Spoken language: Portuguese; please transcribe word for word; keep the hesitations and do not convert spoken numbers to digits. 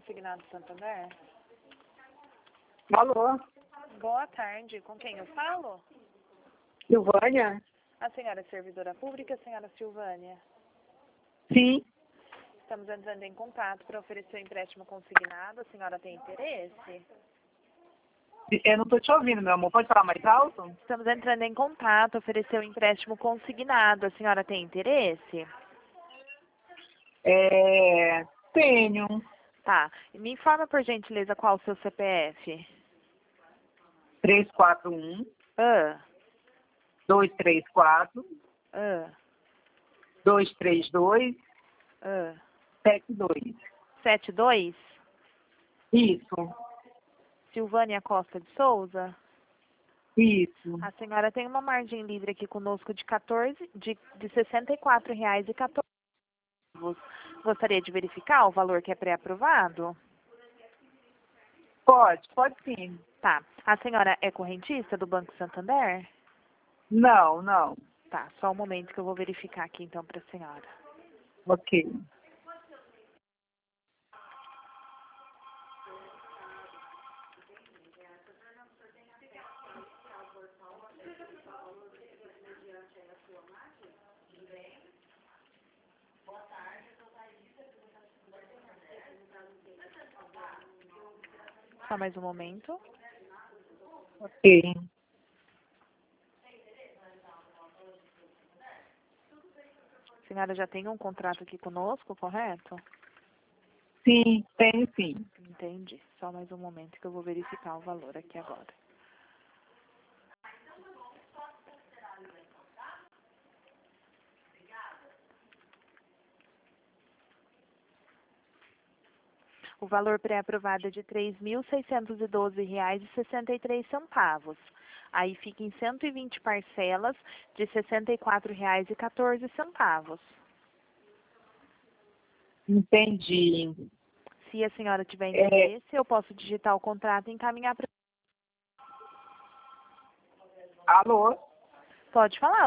Consignado Santander? Alô, Boa tarde. Com quem eu falo? Silvânia? A senhora é servidora pública, a senhora Silvânia? Sim. Estamos entrando em contato para oferecer o empréstimo consignado. A senhora tem interesse? Eu não estou te ouvindo, meu amor. Pode falar mais alto? Estamos entrando em contato, oferecer o empréstimo consignado. A senhora tem interesse? É... Tenho. Tá. Me informa, por gentileza, qual o seu C P F? três quatro um, Ah, dois três quatro, ah, dois três dois, ah. sete dois. sete dois? Isso. Silvânia Costa de Souza? Isso. A senhora tem uma margem livre aqui conosco de quatorze, de, de sessenta e quatro reais e quatorze centavos. Gostaria de verificar o valor que é pré-aprovado? Pode, pode sim. Tá. A senhora é correntista do Banco Santander? Não, não. Tá, só um momento que eu vou verificar aqui então para a senhora. Ok. Só mais um momento. Ok. A senhora já tem um contrato aqui conosco, correto? Sim, tenho sim. Entendi. Só mais um momento que eu vou verificar o valor aqui agora. O valor pré-aprovado é de três mil seiscentos e doze reais e sessenta e três centavos. Aí fica em cento e vinte parcelas de sessenta e quatro reais e quatorze centavos. Entendi. Se a senhora tiver É, interesse, eu posso digitar o contrato e encaminhar para... alô? Pode falar.